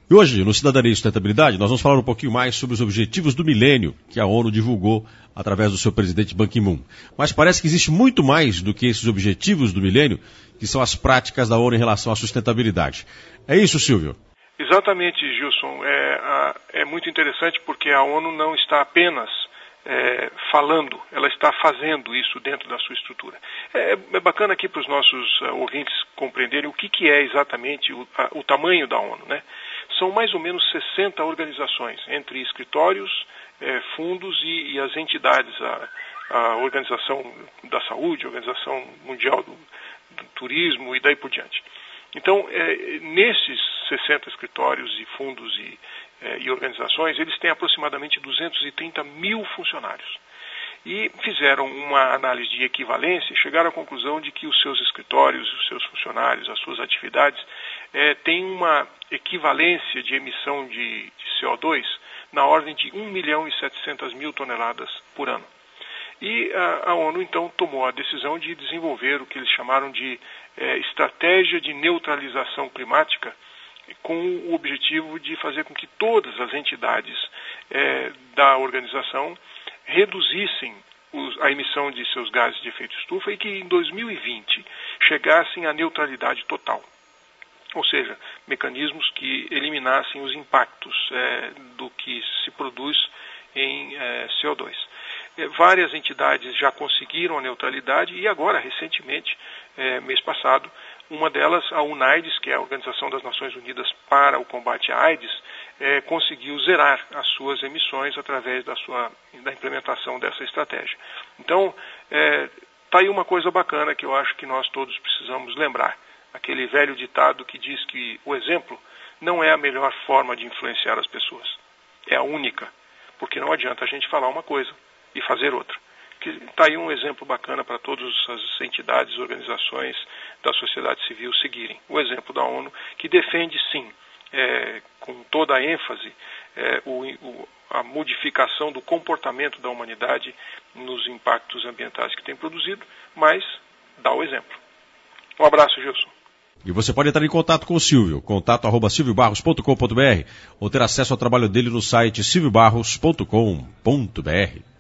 E hoje, no Cidadania e Sustentabilidade, nós vamos falar um pouquinho mais sobre os Objetivos do Milênio, que a ONU divulgou através do seu presidente Ban Ki-moon. Mas parece que existe muito mais do que esses Objetivos do Milênio, que são as práticas da ONU em relação à sustentabilidade. É isso, Silvio? Exatamente, Gilson. É muito interessante porque a ONU não está apenas falando, ela está fazendo isso dentro da sua estrutura. É bacana aqui para os nossos ouvintes compreenderem o que é exatamente o tamanho da ONU, né? São mais ou menos 60 organizações, entre escritórios, fundos e as entidades, a Organização da Saúde, a Organização Mundial do Turismo e daí por diante. Então, nesses 60 escritórios e fundos e organizações, eles têm aproximadamente 230 mil funcionários. E fizeram uma análise de equivalência e chegaram à conclusão de que os seus escritórios, os seus funcionários, as suas atividades, têm uma equivalência de emissão de CO2 na ordem de 1.700.000 toneladas por ano. E a ONU, então, tomou a decisão de desenvolver o que eles chamaram de estratégia de neutralização climática, com o objetivo de fazer com que todas as entidades da organização reduzissem a emissão de seus gases de efeito estufa e que em 2020 chegassem à neutralidade total. Ou seja, mecanismos que eliminassem os impactos do que se produz em CO2. Várias entidades já conseguiram a neutralidade e agora, recentemente, mês passado, uma delas, a UNAIDS, que é a Organização das Nações Unidas para o Combate à AIDS, conseguiu zerar as suas emissões através da implementação dessa estratégia. Então, está aí uma coisa bacana que eu acho que nós todos precisamos lembrar. Aquele velho ditado que diz que o exemplo não é a melhor forma de influenciar as pessoas. É a única, porque não adianta a gente falar uma coisa e fazer outra. Está aí um exemplo bacana para todas as entidades, organizações da sociedade civil seguirem. O exemplo da ONU, que defende, sim, com toda a ênfase, a modificação do comportamento da humanidade nos impactos ambientais que tem produzido, mas dá o exemplo. Um abraço, Gilson. E você pode entrar em contato com o Silvio, contato@silviobarros.com.br ou ter acesso ao trabalho dele no site silviobarros.com.br.